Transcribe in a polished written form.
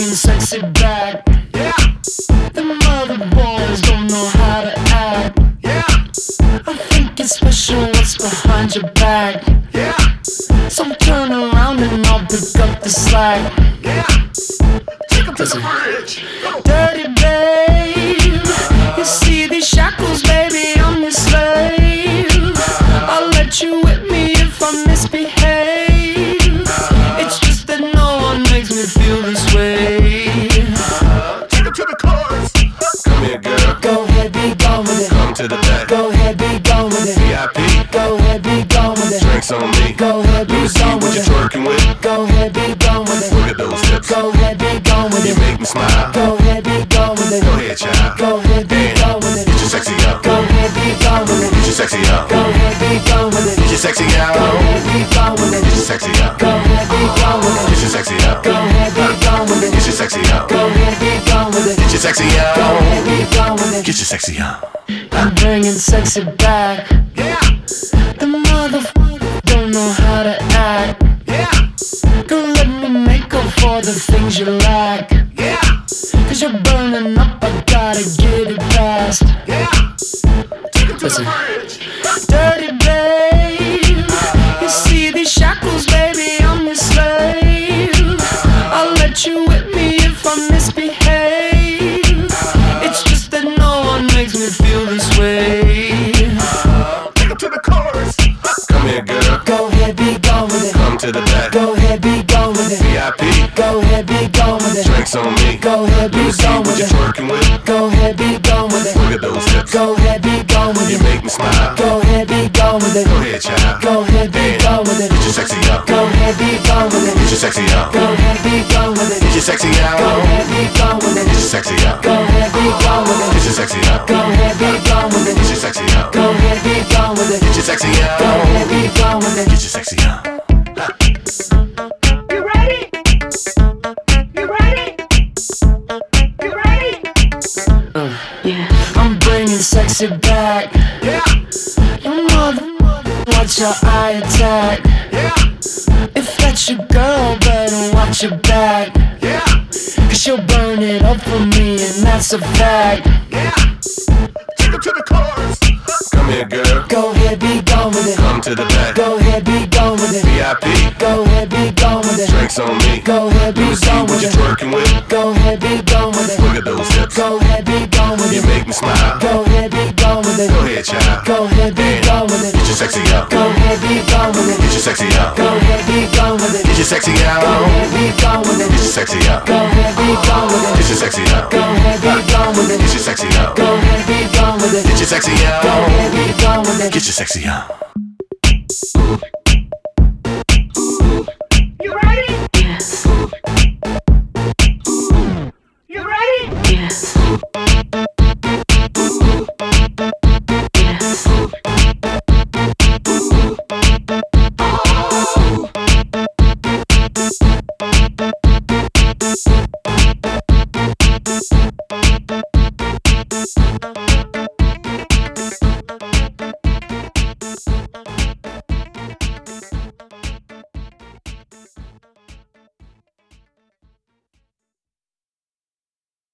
bringing sexy back. Yeah. The mother boys don't know how to act. Yeah. I think it's special what's behind your back. Yeah. So turn around and I'll pick up the slack. Yeah. Take 'em to the bridge. Dirty babe, you see these shackles, baby, I'm your slave. I'll let you whip me if I misbehave. It's just that no one makes me feel this way. Take 'em to the chorus. Come here, girl. Go ahead, be gone with it. Come to the back. Go ahead, be gone with it. VIP. Go ahead, be gone with it. Drinks on me. Go ahead, be Let me see gone what with you're it. twerking with. Go ahead, be gone with it. Look at those hips. Go ahead, be gone with You it. make me smile. Go ahead, be gone with it. Go ahead, child. Go ahead, be gone with it. Get your sexy up. Go ahead, be gone with it. Get your sexy up. Go ahead, be gone with it. Get your sexy Go out. ahead, be gone with it. Get your sexy up. Go ahead, be gone with it. Get your sexy up. Go ahead, be gone with it. Get your sexy up. Go ahead, be gone with it. Get your sexy Go out. ahead, be gone with it. Get your sexy up. I'm bringing sexy back. Yeah. The motherfucker don't know how to act. Yeah. Girl, let me make up for the things you lack. Yeah. Cause you're burning up, I gotta get it fast. Yeah. Take 'em to Listen. the bridge. Dirty babe, you see these shackles, baby, I'm your slave. I'll let you whip me if I misbehave. It's just that no one makes me feel this way. Take 'em to the chorus. Come here, girl. Go ahead, be gone with it. Come to the back. Go ahead, be gone with it. VIP. Go ahead, be gone with it. Drinks on me. Go ahead, Let be me see gone what with you're it. twerking with. Go ahead, be gone with it. Look at those hips. Go ahead, be gone with You it. make me smile. Go ahead, be gone with it. Go ahead, child. Go ahead, be gone with it. Get your sexy up. Go ahead, be gone with it. Get your sexy up. Go ahead, be gone with it. Get your sexy Go out. ahead, be gone with it. Get your sexy up. Go ahead, be gone with it. Get your sexy up. Go ahead, be gone with it. Get your sexy up. Go ahead, be gone with it. Get your sexy Go out. ahead, be gone with it. Get your sexy up. You ready? You ready? You ready? I'm bringing sexy back. Yeah. Your mother, watch your eye attack. Yeah. If that's your girl, better watch your back. Yeah. Cause she'll burn it up for me, and that's a fact. Yeah. Take 'em to the chorus. Come here, girl. Go ahead, be gone with it. Come to the back. Go ahead, be gone with it. VIP. Go ahead, be gone with it. Drinks on me. Go ahead, Let be me see gone what with you're it. twerking with. Go ahead, be gone with it. Look at those hips. Go ahead, be gone with You it. make me smile. Go ahead, be gone with it. Go ahead, child. Go ahead, be gone with it. Get your sexy up. Go ahead, be gone with it. Get your sexy up. Go ahead, be gone with it. Get your sexy Go out. ahead, be gone with Get it. your sexy up. Go ahead, be gone with it. Get your sexy up. Go ahead, be gone with Get it. your sexy up. Go ahead, be gone with it. Get your sexy Go out. ahead, be gone with it. Get your sexy up.